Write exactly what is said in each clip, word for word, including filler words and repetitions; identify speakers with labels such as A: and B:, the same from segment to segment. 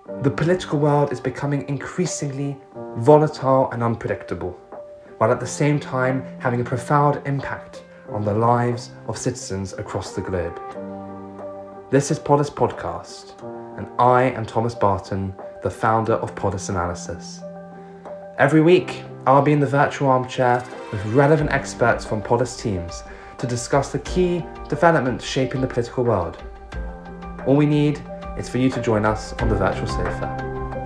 A: The political world is becoming increasingly volatile and unpredictable, while at the same time having a profound impact on the lives of citizens across the globe. This is Polis Podcast, and I am Thomas Barton, the founder of Polis Analysis. Every week, I'll be in the virtual armchair with relevant experts from Polis teams to discuss the key developments shaping the political world. All we need is for you to join us on the virtual sofa.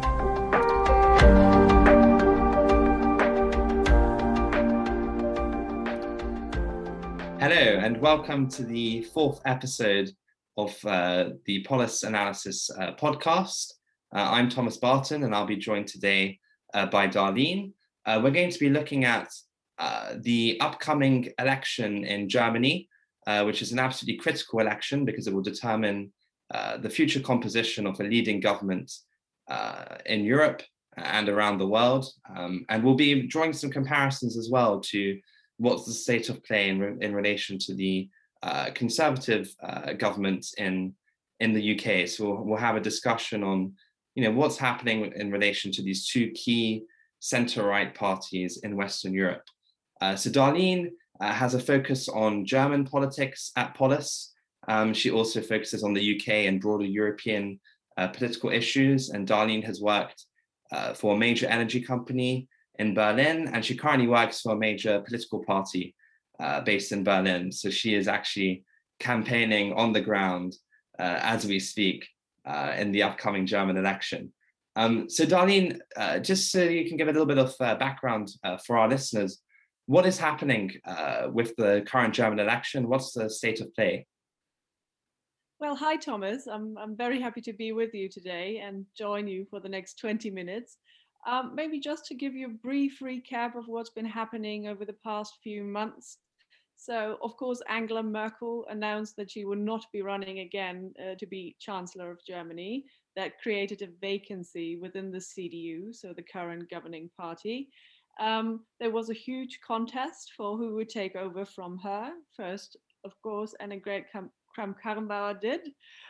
A: Hello, and welcome to the fourth episode of uh, the Polis Analysis uh, podcast. Uh, I'm Thomas Barton, and I'll be joined today uh, by Darlene. Uh, we're going to be looking at uh, the upcoming election in Germany, uh, which is an absolutely critical election because it will determine uh, the future composition of a leading government uh, in Europe and around the world. Um, and we'll be drawing some comparisons as well to what's the state of play in, re- in relation to the uh, conservative uh, government in, in the U K. So we'll, we'll have a discussion on, you know, what's happening in relation to these two key centre-right parties in Western Europe. Uh, so Darlene uh, has a focus on German politics at Polis. Um, she also focuses on the U K and broader European uh, political issues. And Darlene has worked uh, for a major energy company in Berlin, and she currently works for a major political party uh, based in Berlin. So she is actually campaigning on the ground uh, as we speak uh, in the upcoming German election. Um, so Darlene, uh, just so you can give a little bit of uh, background uh, for our listeners, what is happening uh, with the current German election? What's the state of play?
B: Well, hi, Thomas. I'm, I'm very happy to be with you today and join you for the next twenty minutes. Um, maybe just to give you a brief recap of what's been happening over the past few months. So, of course, Angela Merkel announced that she would not be running again uh, to be Chancellor of Germany. That created a vacancy within the C D U, so the current governing party. Um, there was a huge contest for who would take over from her. First, of course, Annegret Kramp-Karrenbauer did,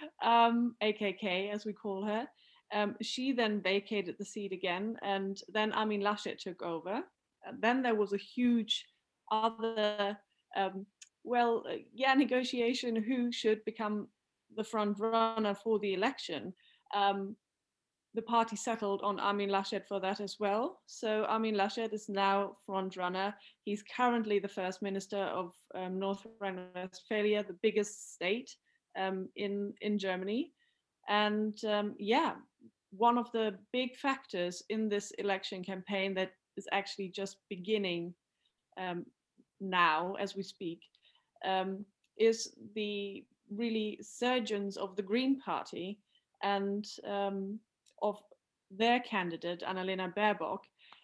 B: um, A K K as we call her. Um, she then vacated the seat again, and then Armin Laschet took over. And then there was a huge other, um, well, uh, yeah, negotiation who should become the front runner for the election. Um, the party settled on Armin Laschet for that as well. So Armin Laschet is now front runner. He's currently the first minister of um, North Rhine-Westphalia, the biggest state um, in in Germany. And um, yeah, one of the big factors in this election campaign that is actually just beginning um, now as we speak um, is the really surgence of the Green Party and um, of their candidate, Annalena Baerbock.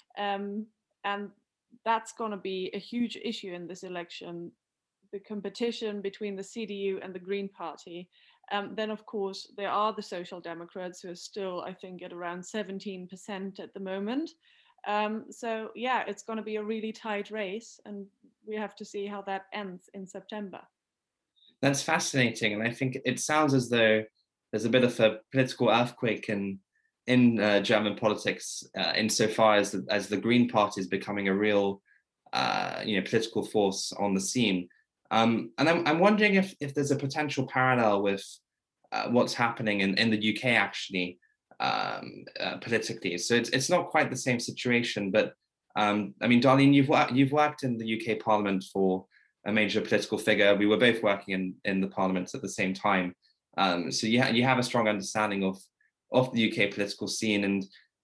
B: Um, and that's going to be a huge issue in this election, the competition between the C D U and the Green Party. Um, then, of course, there are the Social Democrats who are still, I think, at around seventeen percent at the moment. Um, so, yeah, it's going to be a really tight race, and we have to see how that ends in September.
A: That's fascinating. And I think it sounds as though there's a bit of a political earthquake in in uh, German politics, uh, insofar as the, as the Green Party is becoming a real, uh, you know, political force on the scene. Um, and I'm I'm wondering if if there's a potential parallel with uh, what's happening in, in the U K actually um, uh, politically. So it's it's not quite the same situation, but um, I mean, Darlene, you've worked you've worked in the U K Parliament for a major political figure. We were both working in in the Parliament at the same time, um, so you ha- you have a strong understanding of of the U K political scene. And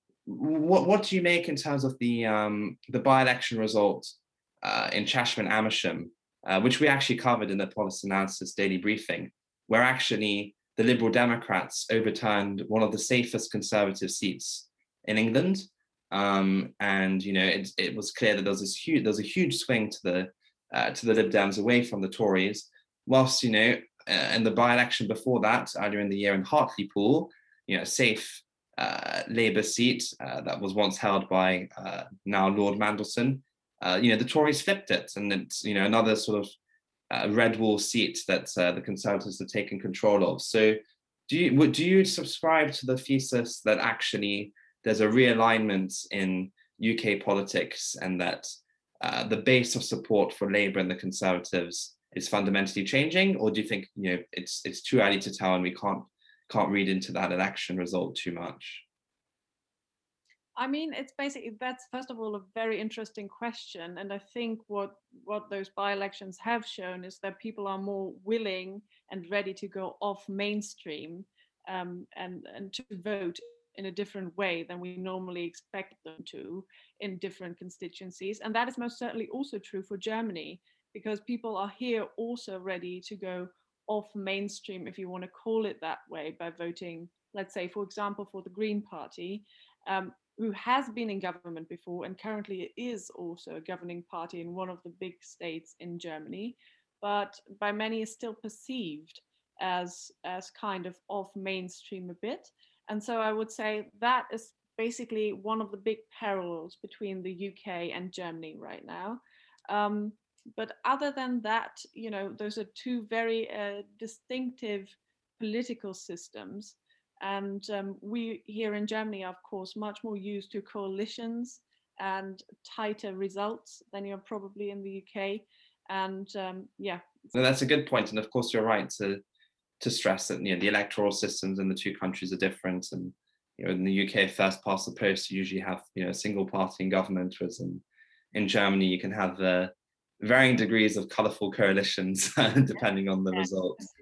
A: what what do you make in terms of the um, the by-election result uh, in Chesham and Amersham, uh, which we actually covered in the Polis Analysis Daily Briefing, where actually the Liberal Democrats overturned one of the safest Conservative seats in England, um, and you know it it was clear that there was this huge there was a huge swing to the uh, to the Lib Dems away from the Tories, whilst you know uh, in the by-election before that earlier in the year in Hartlepool, you know, safe uh, Labour seat uh, that was once held by uh, now Lord Mandelson. Uh, you know, the Tories flipped it, and it's you know another sort of uh, red wall seat that uh, the Conservatives have taken control of. So do you would do you subscribe to the thesis that actually there's a realignment in U K politics and that uh, the base of support for Labour and the Conservatives is fundamentally changing, or do you think you know it's it's too early to tell and we can't can't read into that election result too much?
B: I mean, it's basically that's first of all a very interesting question, and I think what what those by-elections have shown is that people are more willing and ready to go off mainstream um, and and to vote in a different way than we normally expect them to in different constituencies, and that is most certainly also true for Germany because people are here also ready to go off mainstream, if you want to call it that way, by voting, let's say, for example, for the Green Party. Um, who has been in government before and currently is also a governing party in one of the big states in Germany, but by many is still perceived as as kind of off mainstream a bit. And so I would say that is basically one of the big parallels between the U K and Germany right now. Um, but other than that, you know, those are two very uh, distinctive political systems, and um, we here in Germany are, of course, much more used to coalitions and tighter results than you're probably in the U K. And um, yeah.
A: No, that's a good point, and of course you're right to to stress that you know the electoral systems in the two countries are different, and you know in the U K, first past the post, you usually have you know a single party in government, whereas in in Germany you can have uh, varying degrees of colourful coalitions depending on the results.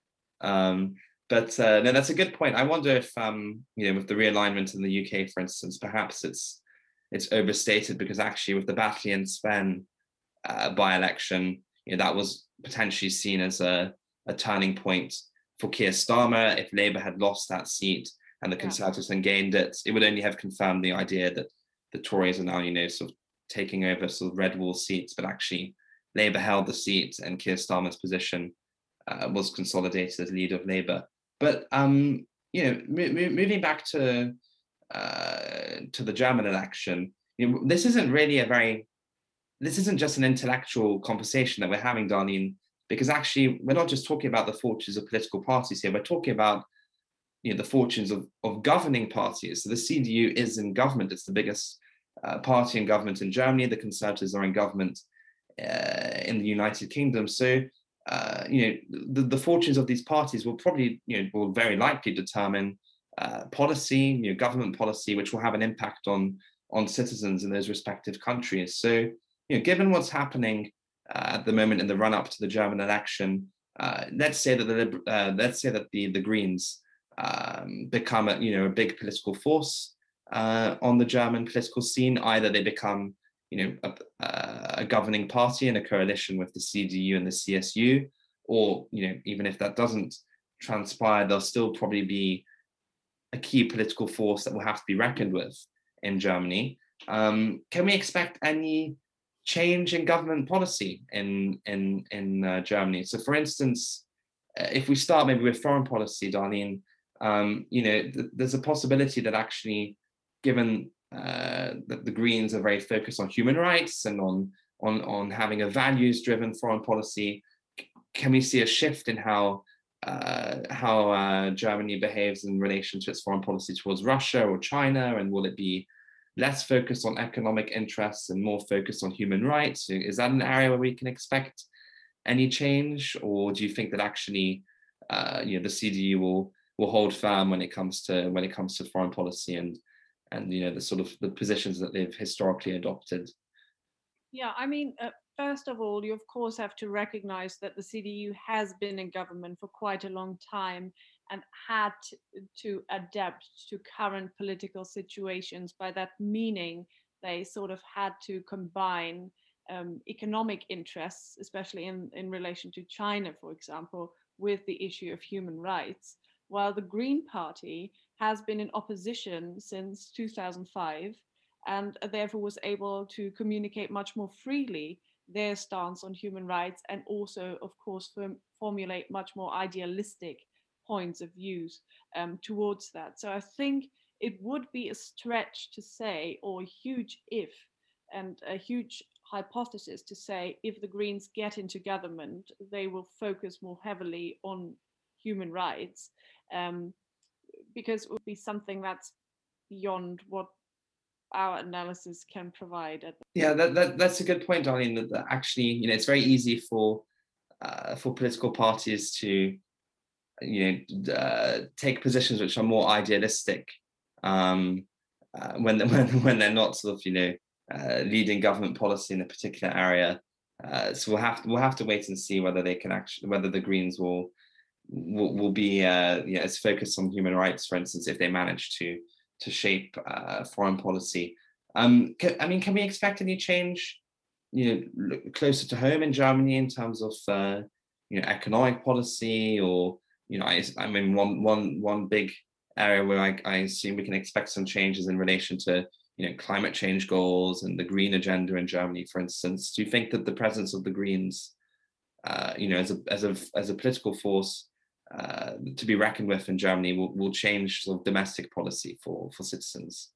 A: Um, but uh, no, that's a good point. I wonder if um, you know with the realignment in the U K, for instance, perhaps it's it's overstated because actually with the Batley and Spen uh, by-election, you know that was potentially seen as a, a turning point for Keir Starmer. If Labour had lost that seat and the Conservatives yeah. had gained it, it would only have confirmed the idea that the Tories are now you know sort of taking over sort of red wall seats, but actually Labour held the seat and Keir Starmer's position uh, was consolidated as leader of Labour. But um, you know, m- moving back to uh, to the German election, you know, this isn't really a very, this isn't just an intellectual conversation that we're having, Darlene, because actually we're not just talking about the fortunes of political parties here. We're talking about you know the fortunes of, of governing parties. So the C D U is in government; it's the biggest uh, party in government in Germany. The Conservatives are in government uh, in the United Kingdom. So. Uh, you know, the, the fortunes of these parties will probably, you know, will very likely determine uh, policy, you know, government policy, which will have an impact on on citizens in those respective countries. So, you know, given what's happening uh, at the moment in the run-up to the German election, uh, let's say that the uh, let's say that the the Greens um, become a you know a big political force uh, on the German political scene. Either they become you know, a, a governing party in a coalition with the C D U and the C S U, or, you know, even if that doesn't transpire, there'll still probably be a key political force that will have to be reckoned with in Germany. Um, can we expect any change in government policy in in in uh, Germany? So, for instance, if we start maybe with foreign policy, Darlene, um, you know, th- there's a possibility that actually, given uh, that the Greens are very focused on human rights and on on on having a values-driven foreign policy, can we see a shift in how uh, how uh, Germany behaves in relation to its foreign policy towards Russia or China, and will it be less focused on economic interests and more focused on human rights? Is that an area where we can expect any change, or do you think that actually, uh, you know, the C D U will will hold firm when it comes to when it comes to foreign policy and and you know the sort of the positions that they've historically adopted?
B: Yeah, I mean, uh, first of all, you of course have to recognize that the C D U has been in government for quite a long time and had to adapt to current political situations. By that meaning, they sort of had to combine um, economic interests, especially in, in relation to China, for example, with the issue of human rights. While the Green Party has been in opposition since two thousand five and therefore was able to communicate much more freely their stance on human rights and also, of course, form- formulate much more idealistic points of views um, towards that. So I think it would be a stretch to say, or a huge if, and a huge hypothesis to say if the Greens get into government, they will focus more heavily on human rights. um, because it would be something that's beyond what our analysis can provide. At the-
A: yeah, that, that that's a good point, Darlene. That, that actually, you know, it's very easy for uh, for political parties to, you know, uh, take positions which are more idealistic um, uh, when when when they're not sort of, you know, uh, leading government policy in a particular area. Uh, so we'll have to, we'll have to wait and see whether they can actually, whether the Greens will will, will be uh, you know, as focused on human rights, for instance, if they manage to to shape uh, foreign policy. Um, can, I mean, can we expect any change, you know, closer to home in Germany in terms of uh, you know, economic policy, or, you know, I, I mean, one one one big area where I, I assume we can expect some changes in relation to, you know, climate change goals and the green agenda in Germany, for instance. Do you think that the presence of the Greens, uh, you know, as a as a as a political force uh, to be reckoned with in Germany, will, will change sort of domestic policy for for citizens?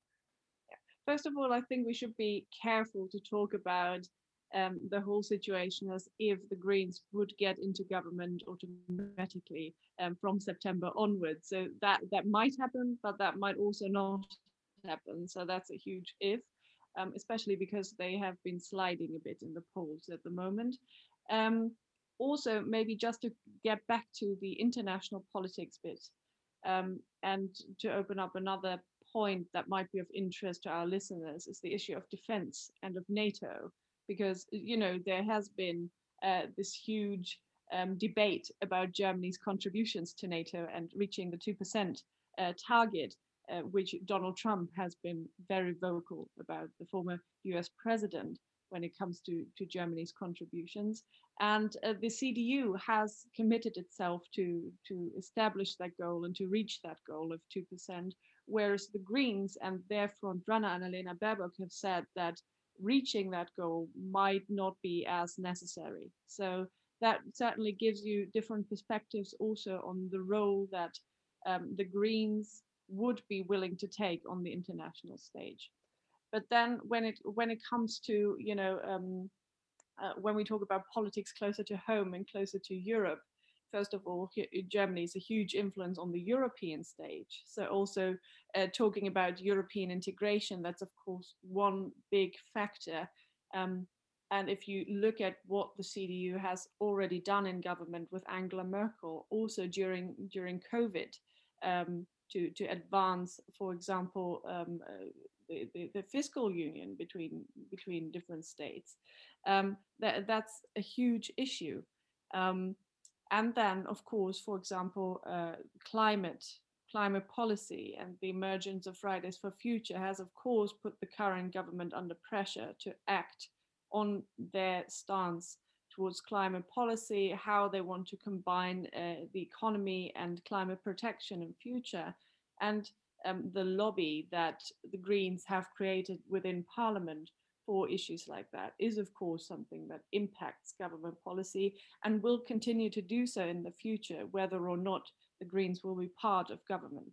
B: First of all, I think we should be careful to talk about um, the whole situation as if the Greens would get into government automatically um, from September onwards. So that that might happen, but that might also not happen. So that's a huge if, um, especially because they have been sliding a bit in the polls at the moment. Um, also, maybe just to get back to the international politics bit, um, and to open up another point that might be of interest to our listeners, is the issue of defense and of NATO, because, you know, there has been uh, this huge um, debate about Germany's contributions to NATO and reaching the two percent uh, target, uh, which Donald Trump has been very vocal about, the former U S president, when it comes to, to Germany's contributions. And uh, the C D U has committed itself to, to establish that goal and to reach that goal of two percent, whereas the Greens and their front runner, Annalena Baerbock, have said that reaching that goal might not be as necessary. So that certainly gives you different perspectives also on the role that um, the Greens would be willing to take on the international stage. But then when it when it comes to, you know, um, uh, when we talk about politics closer to home and closer to Europe, first of all, Germany is a huge influence on the European stage. So also uh, talking about European integration, that's of course one big factor. Um, and if you look at what the C D U has already done in government with Angela Merkel, also during during COVID, um, to to advance, for example, um, uh, the, the, the fiscal union between between different states, um, that that's a huge issue. Um, and then, of course, for example, uh, climate climate policy and the emergence of Fridays for Future has, of course, put the current government under pressure to act on their stance towards climate policy, how they want to combine uh, the economy and climate protection in future. And um, the lobby that the Greens have created within Parliament for issues like that is, of course, something that impacts government policy and will continue to do so in the future, whether or not the Greens will be part of government.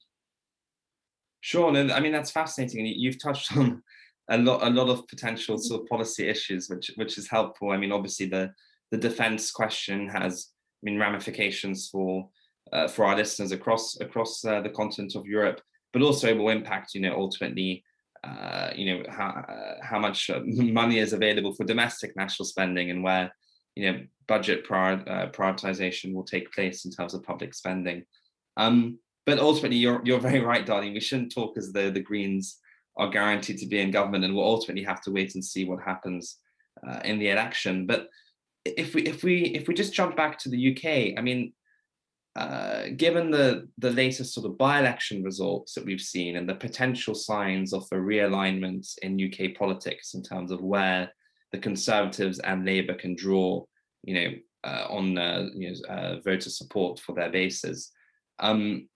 A: Sure, no, I mean, that's fascinating, and you've touched on a lot, a lot of potential sort of policy issues, which which is helpful. I mean, obviously the the defense question has, I mean, ramifications for uh, for our listeners across across uh, the continent of Europe, but also will impact, you know, ultimately, uh, you know, how uh, how much money is available for domestic national spending, and where, you know, budget prior, uh, prioritization will take place in terms of public spending. Um, but ultimately, you're you're very right, Darlene. We shouldn't talk as though the Greens are guaranteed to be in government, and we'll ultimately have to wait and see what happens uh, in the election. But if we if we if we just jump back to the U K, I mean, uh, given the the latest sort of by-election results that we've seen and the potential signs of a realignment in U K politics in terms of where the Conservatives and Labour can draw, you know, uh, on uh, you know, uh, voter support for their bases. Um,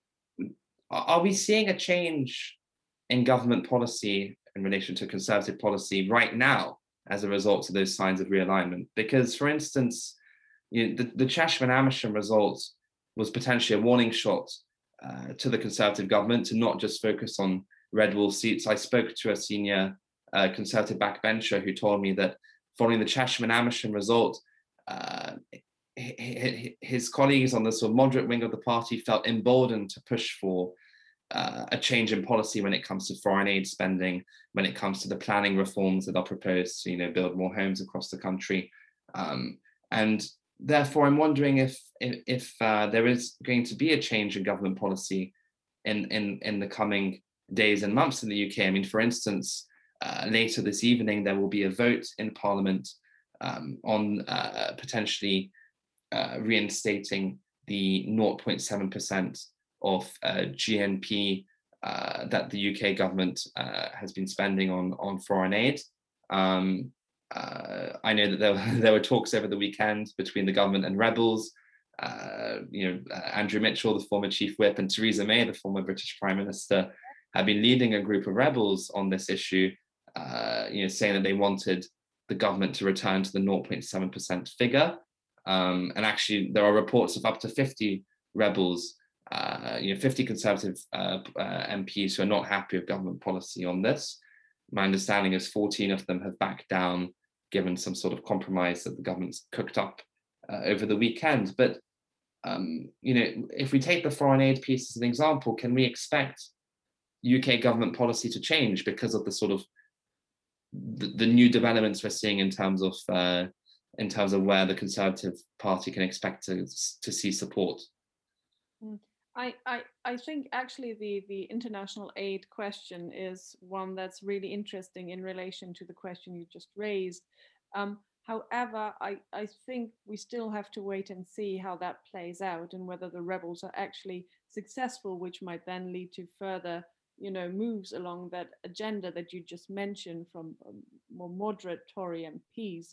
A: are we seeing a change in government policy in relation to Conservative policy right now as a result of those signs of realignment? Because, for instance, you know, the, the Chesham and Amersham result was potentially a warning shot uh, to the Conservative government to not just focus on red wall seats. I spoke to a senior uh, Conservative backbencher who told me that following the Chesham and Amersham result, uh, his colleagues on the sort of moderate wing of the party felt emboldened to push for uh, a change in policy when it comes to foreign aid spending, when it comes to the planning reforms that are proposed to, you know, build more homes across the country. Um, and therefore, I'm wondering if if, if uh, there is going to be a change in government policy in, in, in the coming days and months in the U K. I mean, for instance, uh, later this evening, there will be a vote in Parliament um, on uh, potentially uh, reinstating the zero point seven percent of uh, G N P uh, that the U K government uh, has been spending on, on foreign aid. Um, uh, I know that there, there were talks over the weekend between the government and rebels. Uh, you know, uh, Andrew Mitchell, the former chief whip, and Theresa May, the former British Prime Minister, have been leading a group of rebels on this issue, uh, you know, saying that they wanted the government to return to the zero point seven percent figure. Um, and actually, there are reports of up to fifty rebels, uh, you know, fifty Conservative uh, uh, M Ps who are not happy with government policy on this. My understanding is fourteen of them have backed down, given some sort of compromise that the government's cooked up uh, over the weekend. But um, you know, if we take the foreign aid piece as an example, can we expect U K government policy to change because of the sort of the, the new developments we're seeing in terms of uh, in terms of where the Conservative Party can expect to to see support?
B: I, I, I think actually the, the international aid question is one that's really interesting in relation to the question you just raised. Um, however, I, I think we still have to wait and see how that plays out and whether the rebels are actually successful, which might then lead to further, you know, moves along that agenda that you just mentioned from um, more moderate Tory M Ps.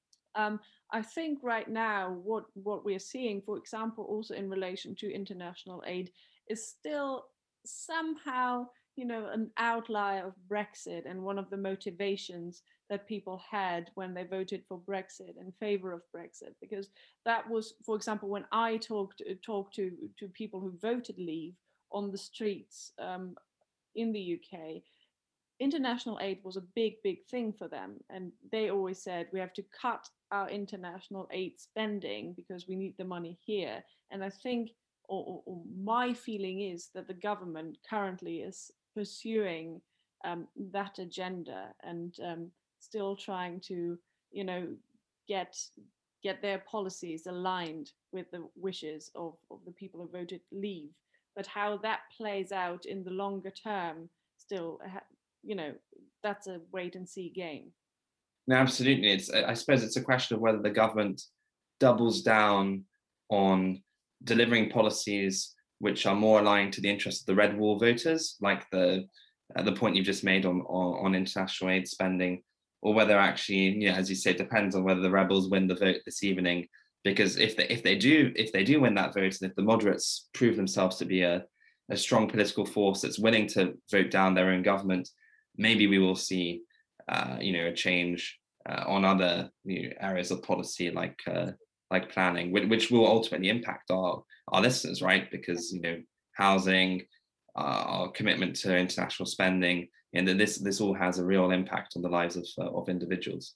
B: Um, I think right now what, what we're seeing, for example, also in relation to international aid, is still somehow, you know, an outlier of Brexit and one of the motivations that people had when they voted for Brexit, in favor of Brexit, because that was, for example, when I talked talked to to people who voted Leave on the streets um, in the U K. International aid was a big, big thing for them. And they always said, we have to cut our international aid spending because we need the money here. And I think, or, or, or my feeling is that the government currently is pursuing um, that agenda and um, still trying to, you know, get get their policies aligned with the wishes of, of the people who voted Leave. But how that plays out in the longer term still, you know, that's a wait and see game.
A: No, absolutely. It's, I suppose it's a question of whether the government doubles down on delivering policies which are more aligned to the interests of the red wall voters, like the uh, the point you've just made on, on on international aid spending, or whether actually, you know, as you say, it depends on whether the rebels win the vote this evening. Because if they if they do if they do win that vote, and if the moderates prove themselves to be a, a strong political force that's willing to vote down their own government, maybe we will see, uh, you know, a change uh, on other, you know, areas of policy like uh, like planning, which, which will ultimately impact our our listeners, right? Because, you know, housing, uh, our commitment to international spending, and that this this all has a real impact on the lives of uh, of individuals.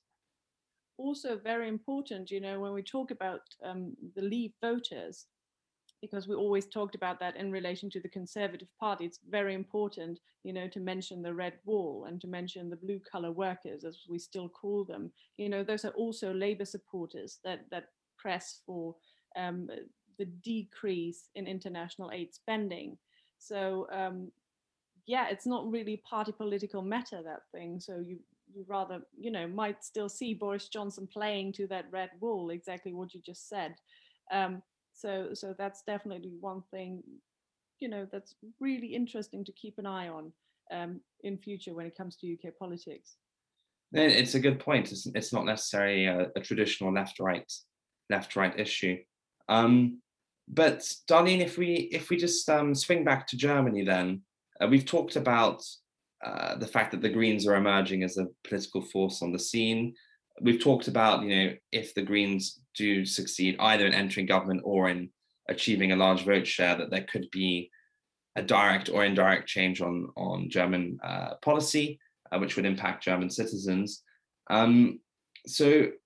B: Also very important, you know, when we talk about um, the Leave voters, because we always talked about that in relation to the Conservative Party, it's very important, you know, to mention the red wall and to mention the blue collar workers, as we still call them. You know, those are also Labour supporters that, that press for um, the decrease in international aid spending. So, um, yeah, it's not really party political matter, that thing. So you, you rather, you know, might still see Boris Johnson playing to that red wall, exactly what you just said. Um, so, so that's definitely one thing, you know, that's really interesting to keep an eye on um, in future when it comes to U K politics.
A: It's a good point. It's, it's not necessarily a, a traditional left-right left-right issue. Um, but Darlene, if we if we just um, swing back to Germany, then uh, we've talked about uh, the fact that the Greens are emerging as a political force on the scene. We've talked about, you know, if the Greens do succeed either in entering government or in achieving a large vote share, that there could be a direct or indirect change on on German uh, policy, uh, which would impact German citizens. Um, so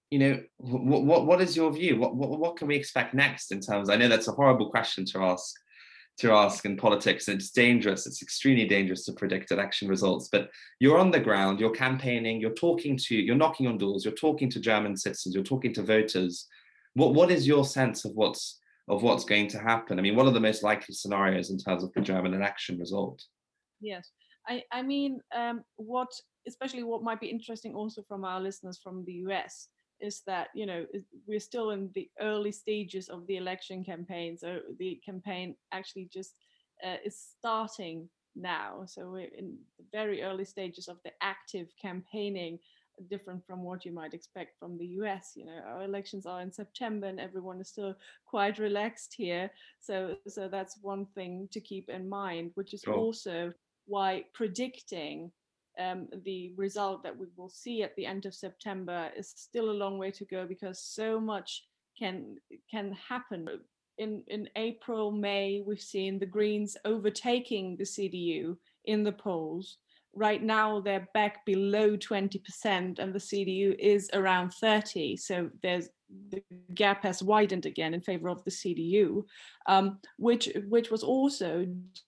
A: you know, what what what is your view? What what what can we expect next in terms? I know that's a horrible question to ask to ask in politics, and it's dangerous. It's extremely dangerous to predict election results. But you're on the ground, you're campaigning, you're talking to, you're knocking on doors, you're talking to German citizens, you're talking to voters. What what is your sense of what's of what's going to happen? I mean, what are the most likely scenarios in terms of the German election result?
B: Yes, I I mean, um, what especially what might be interesting also from our listeners from the U S is that, you know, is- we're still in the early stages of the election campaign. So the campaign actually just uh, is starting now. So we're in the very early stages of the active campaigning, different from what you might expect from the U S. You know, our elections are in September and everyone is still quite relaxed here. So so that's one thing to keep in mind, which is
A: Sure.
B: also why predicting um, the result that we will see at the end of September is still a long way to go, because so much can can happen. In in April, May, we've seen the Greens overtaking the C D U in the polls. Right now, they're back below twenty percent, and the C D U is around thirty. So there's the gap has widened again in favor of the C D U, um, which which was also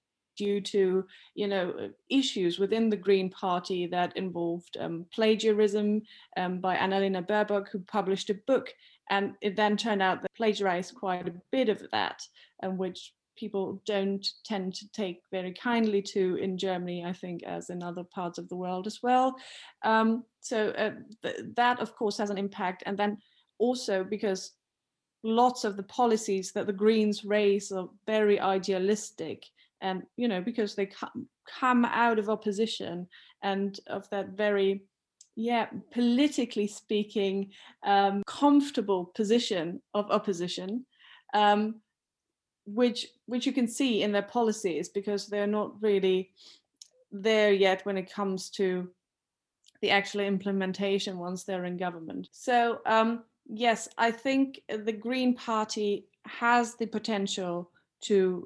B: due to, you know, issues within the Green Party that involved um, plagiarism um, by Annalena Baerbock, who published a book, and it then turned out that plagiarized quite a bit of that, and which people don't tend to take very kindly to in Germany, I think, as in other parts of the world as well. Um, so uh, th- that, of course, has an impact. And then also because lots of the policies that the Greens raise are very idealistic, and you know, because they come come out of opposition and of that very, yeah, politically speaking, um, comfortable position of opposition, um, which which you can see in their policies, because they're not really there yet when it comes to the actual implementation once they're in government. So um, yes, I think the Green Party has the potential to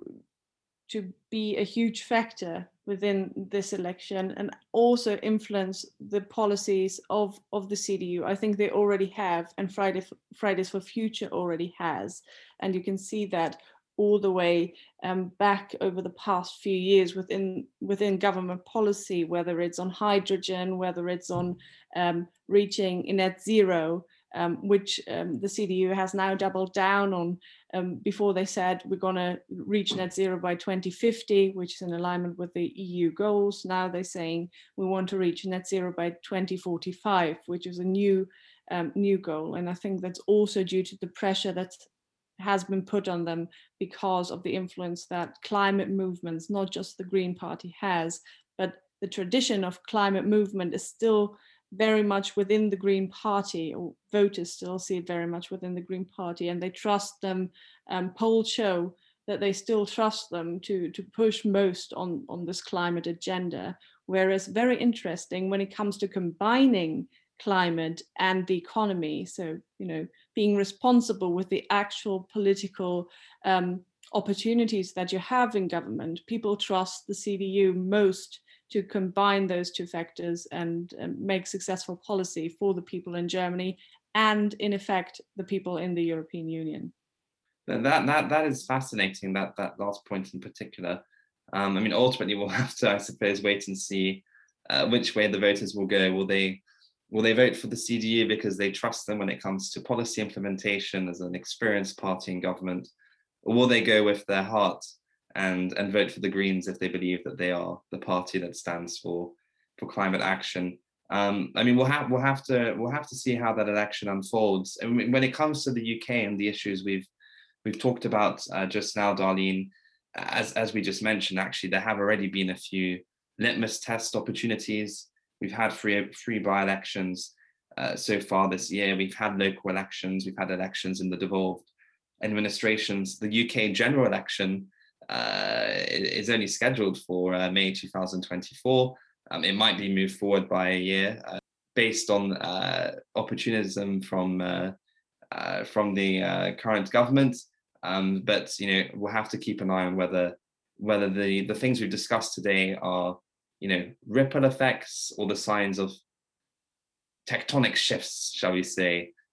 B: to be a huge factor within this election and also influence the policies of, of the C D U. I think they already have, and Friday, Fridays for Future already has. And you can see that all the way um, back over the past few years within within government policy, whether it's on hydrogen, whether it's on um, reaching net zero, um, which um, the C D U has now doubled down on. Um, before they said we're going to reach net zero by twenty fifty, which is in alignment with the E U goals. Now they're saying we want to reach net zero by twenty forty-five, which is a new um, new goal. And I think that's also due to the pressure that has been put on them because of the influence that climate movements, not just the Green Party, has, but the tradition of climate movement is still very much within the Green Party, or voters still see it very much within the Green Party, and they trust them. Um, polls show that they still trust them to, to push most on, on this climate agenda. Whereas very interesting when it comes to combining climate and the economy. So, you know, being responsible with the actual political um, opportunities that you have in government, people trust the C D U most to combine those two factors and um, make successful policy for the people in Germany and, in effect, the people in the European Union.
A: That that that is fascinating. That that last point in particular. Um, I mean, ultimately, we'll have to, I suppose, wait and see uh, which way the voters will go. Will they will they vote for the C D U because they trust them when it comes to policy implementation as an experienced party in government, or will they go with their heart and and vote for the Greens if they believe that they are the party that stands for for climate action? Um, I mean, we'll have we'll have to we'll have to see how that election unfolds. And when it comes to the U K and the issues we've we've talked about uh, just now, Darlene, as, as we just mentioned, actually, there have already been a few litmus test opportunities. We've had free, free by-elections uh, so far this year. We've had local elections. We've had elections in the devolved administrations. The U K general election uh, is only scheduled for uh, May two thousand twenty-four. Um, it might be moved forward by a year uh, based on uh, opportunism from uh, uh, from the uh, current government. Um, but you know, we'll have to keep an eye on whether whether the the things we've discussed today are, you know, ripple effects or the signs of tectonic shifts, shall we say,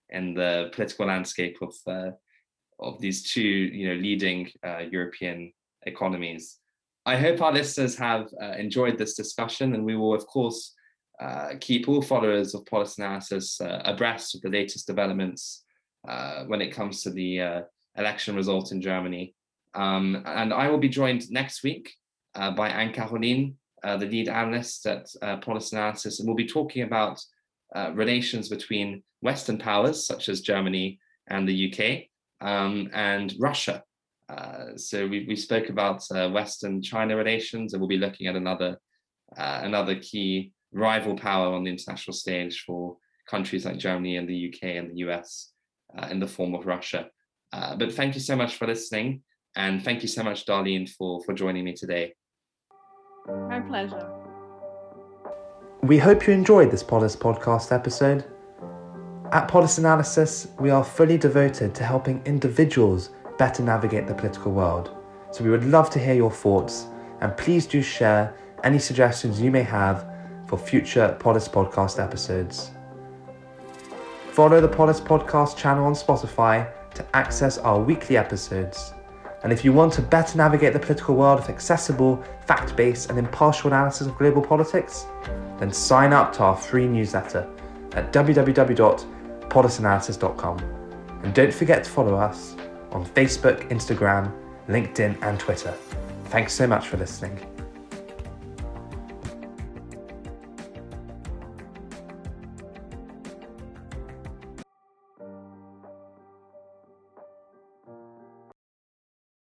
A: in the political landscape of uh, of these two, you know, leading uh, European economies. I hope our listeners have uh, enjoyed this discussion, and we will, of course, uh, keep all followers of Polis Analysis uh, abreast of the latest developments uh, when it comes to the uh, election result in Germany. Um, and I will be joined next week uh, by Anne-Caroline, uh, the lead analyst at uh, Polis Analysis, and we'll be talking about uh, relations between Western powers, such as Germany and the U K, um, and Russia. Uh, so we, we spoke about uh, Western-China relations, and we'll be looking at another, uh, another key rival power on the international stage for countries like Germany and the U K and the U S uh, in the form of Russia. Uh, but thank you so much for listening. And thank you so much, Darlene, for, for joining me today.
B: My pleasure.
C: We hope you enjoyed this Polis podcast episode. At Polis Analysis, we are fully devoted to helping individuals better navigate the political world. So we would love to hear your thoughts, and please do share any suggestions you may have for future Polis podcast episodes. Follow the Polis podcast channel on Spotify to access our weekly episodes. And if you want to better navigate the political world with accessible, fact-based and impartial analysis of global politics, then sign up to our free newsletter at w w w dot polis analysis dot com. And don't forget to follow us on Facebook, Instagram, LinkedIn and Twitter. Thanks so much for listening.